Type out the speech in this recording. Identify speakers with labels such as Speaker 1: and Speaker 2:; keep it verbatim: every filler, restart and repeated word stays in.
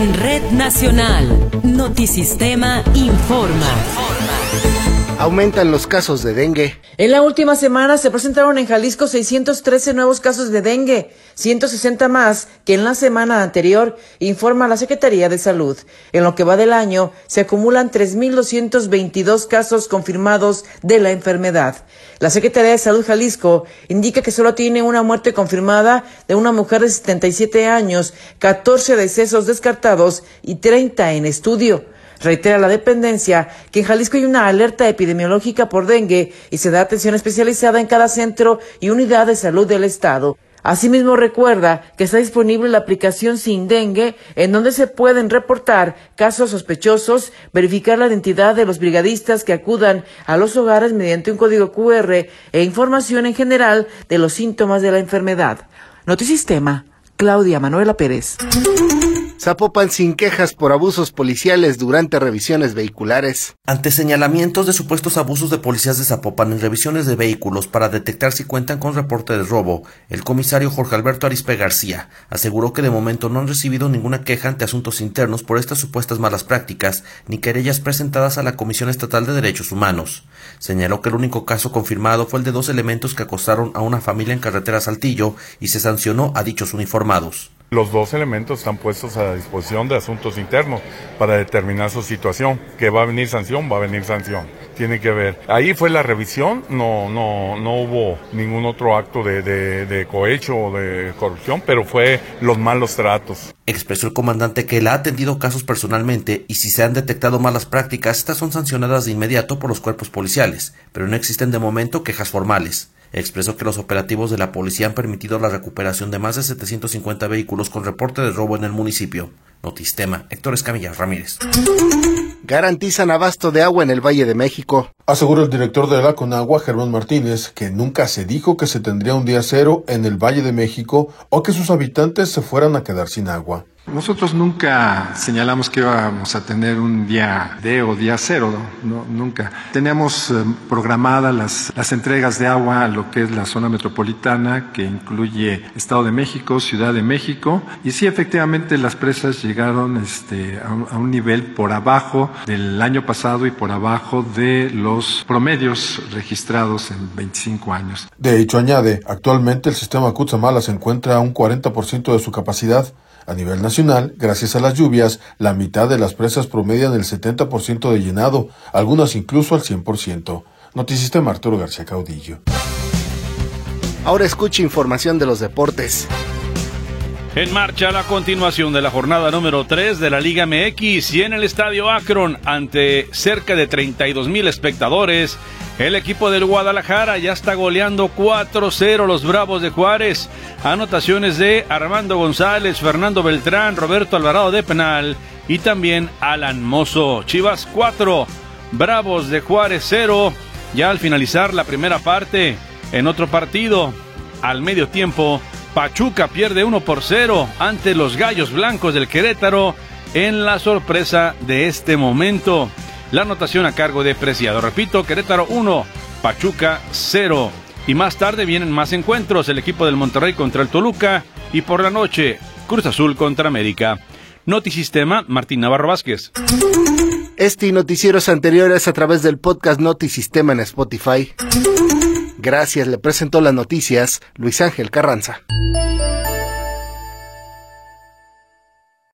Speaker 1: En Red Nacional, Notisistema informa.
Speaker 2: Aumentan los casos de dengue.
Speaker 3: En la última semana se presentaron en Jalisco seiscientos trece nuevos casos de dengue, ciento sesenta más que en la semana anterior, informa la Secretaría de Salud. En lo que va del año, se acumulan tres mil doscientos veintidós casos confirmados de la enfermedad. La Secretaría de Salud Jalisco indica que solo tiene una muerte confirmada de una mujer de setenta y siete años, catorce decesos descartados y treinta en estudio. Reitera la dependencia que en Jalisco hay una alerta epidemiológica por dengue y se da atención especializada en cada centro y unidad de salud del estado. Asimismo, recuerda que está disponible la aplicación Sin Dengue, en donde se pueden reportar casos sospechosos, verificar la identidad de los brigadistas que acudan a los hogares mediante un código cu erre e información en general de los síntomas de la enfermedad. Notisistema, Claudia Manuela Pérez.
Speaker 2: Zapopan sin quejas por abusos policiales durante revisiones vehiculares.
Speaker 4: Ante señalamientos de supuestos abusos de policías de Zapopan en revisiones de vehículos para detectar si cuentan con reporte de robo, el comisario Jorge Alberto Arizpe García aseguró que de momento no han recibido ninguna queja ante asuntos internos por estas supuestas malas prácticas, ni querellas presentadas a la Comisión Estatal de Derechos Humanos. Señaló que el único caso confirmado fue el de dos elementos que acosaron a una familia en carretera Saltillo y se sancionó a dichos uniformados.
Speaker 5: Los dos elementos están puestos a disposición de asuntos internos para determinar su situación. Que va a venir sanción, va a venir sanción. Tiene que ver. Ahí fue la revisión, no no no hubo ningún otro acto de, de, de cohecho o de corrupción, pero fue los malos tratos.
Speaker 4: Expresó el comandante que él ha atendido casos personalmente y si se han detectado malas prácticas, estas son sancionadas de inmediato por los cuerpos policiales, pero no existen de momento quejas formales. Expresó que los operativos de la policía han permitido la recuperación de más de setecientos cincuenta vehículos con reporte de robo en el municipio. Notisistema, Héctor Escamilla Ramírez.
Speaker 2: Garantizan abasto de agua en el Valle de México.
Speaker 6: Asegura el director de la Conagua, Germán Martínez, que nunca se dijo que se tendría un día cero en el Valle de México o que sus habitantes se fueran a quedar sin agua.
Speaker 7: Nosotros nunca señalamos que íbamos a tener un día D o día cero, no, no nunca. Teníamos eh, programadas las, las entregas de agua a lo que es la zona metropolitana, que incluye Estado de México, Ciudad de México, y sí, efectivamente, las presas llegaron este, a, un, a un nivel por abajo del año pasado y por abajo de los promedios registrados en veinticinco años.
Speaker 6: De hecho, añade, actualmente el sistema Cutzamala se encuentra a un cuarenta por ciento de su capacidad. A nivel nacional, gracias a las lluvias, la mitad de las presas promedian el setenta por ciento de llenado, algunas incluso al cien por ciento. Notisistema, Arturo García Caudillo.
Speaker 2: Ahora escuche información de los deportes.
Speaker 8: En marcha la continuación de la jornada número tres de la Liga eme equis y en el Estadio Akron, ante cerca de treinta y dos mil espectadores, el equipo del Guadalajara ya está goleando cuatro cero los Bravos de Juárez. Anotaciones de Armando González, Fernando Beltrán, Roberto Alvarado de penal y también Alan Mozo. Chivas cuatro, Bravos de Juárez cero. Ya al finalizar la primera parte, en otro partido, al medio tiempo, Pachuca pierde uno por cero ante los Gallos Blancos del Querétaro en la sorpresa de este momento. La anotación a cargo de Preciado. Repito, Querétaro uno, Pachuca cero. Y más tarde vienen más encuentros, el equipo del Monterrey contra el Toluca y por la noche, Cruz Azul contra América. Notisistema, Martín Navarro Vázquez.
Speaker 2: Este y noticieros anteriores a través del podcast Notisistema en Spotify. Gracias, le presentó las noticias Luis Ángel Carranza.